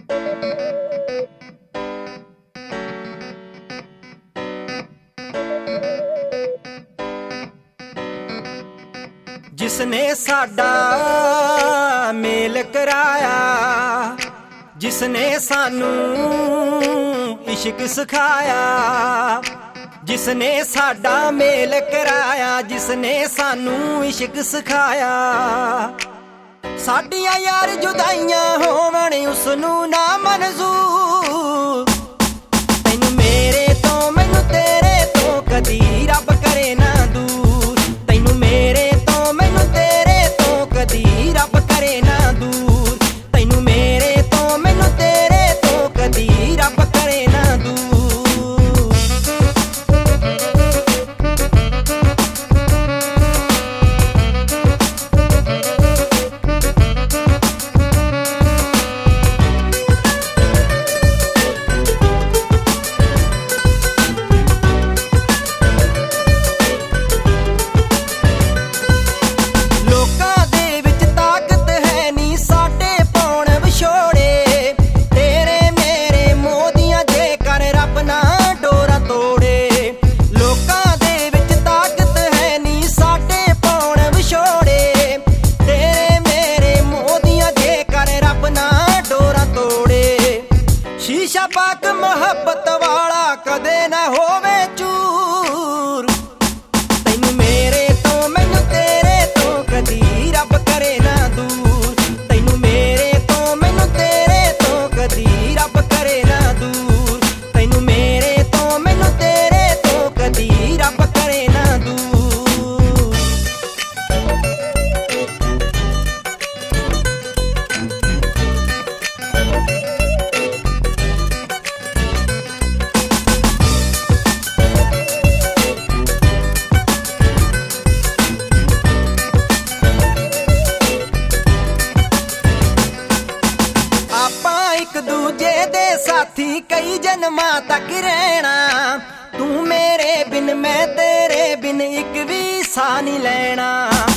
जिसने साडा मेल कराया, जिसने सानू इश्क सिखाया, जिसने साडा मेल कराया, जिसने सानू इश्क सिखाया। साडियां यार जुदाइयां होवन उसनू ना मंजूर, तैनू मेरे तो मैनू तेरे तो कदी रब करे ना दूर, तैनू मेरे तो मैनू तेरे तो कदी रब करे ना दूर, तैनू मेरे तो मैनू तेरे तो कदी रब करे ना दूर। शीशा पाक मोहब्बत वाला कदे ना होवे चूर, तैनू मेरे तो मैनू तेरे तो कदी रब करे ना दूर, तैनू मेरे तो मैनू तेरे तो कदी रब करे ना दूर, तैनू मेरे तो मैनू तेरे तो कदी रब करे ना दूर। एक दूजे दे साथी कई जन्मां तक रहना, तू मेरे बिन मैं तेरे बिन एक भी सा नहीं लेना।